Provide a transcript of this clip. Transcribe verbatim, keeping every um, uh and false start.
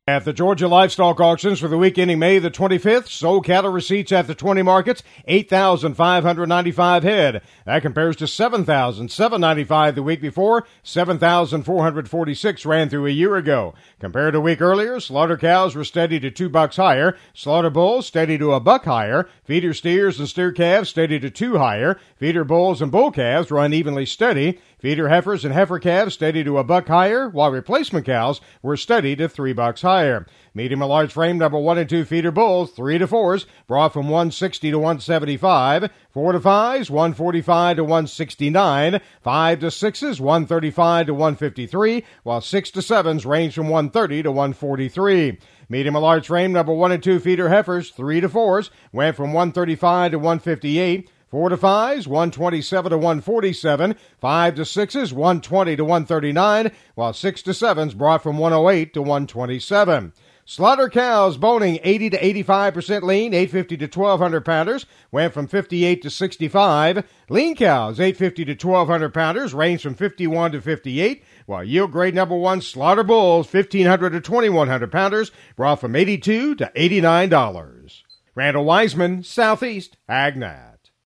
At the Georgia Livestock Auctions for the week ending May the twenty-fifth, sold cattle receipts at the twenty markets, eight thousand five hundred ninety-five head. That compares to seven thousand seven hundred ninety-five the week before. seven thousand four hundred forty-six ran through a year ago. Compared to a week earlier, slaughter cows were steady to two bucks higher. Slaughter bulls steady to a buck higher. Feeder steers and steer calves steady to two higher. Feeder bulls and bull calves were unevenly steady. Feeder heifers and heifer calves steady to a buck higher, while replacement cows were steady to three bucks higher. Medium and large frame number one and two feeder bulls, three to fours, brought from one sixty to one seventy-five. Four to fives, one forty-five to one sixty-nine. Five to sixes, one thirty-five to one fifty-three, while six to sevens range from one thirty to one forty-three. Medium and large frame number one and two feeder heifers, three to fours, went from one thirty-five to one fifty-eight. Four to fives, one twenty-seven to one forty-seven. Five to sixes, one twenty to one thirty-nine, while six to sevens brought from one oh eight to one twenty-seven. Slaughter cows boning eighty to eighty-five percent lean, eight fifty to twelve hundred pounders, went from fifty-eight to sixty-five. Lean cows, eight fifty to twelve hundred pounders, range from fifty-one to fifty-eight, while yield grade number one slaughter bulls, fifteen hundred to twenty-one hundred pounders, brought from eighty-two to eighty-nine dollars. Randall Wiseman, Southeast Ag Nat.